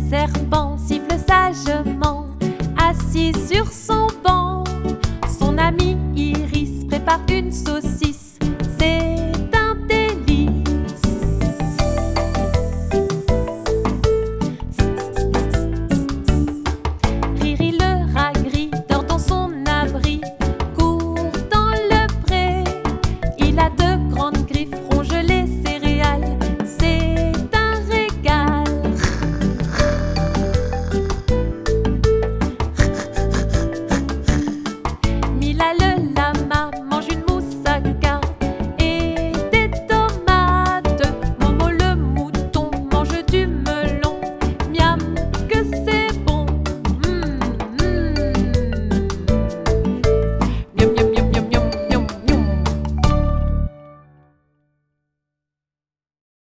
serpent siffle sagement, assis sur son banc. Son ami Iris prépare une saucisse.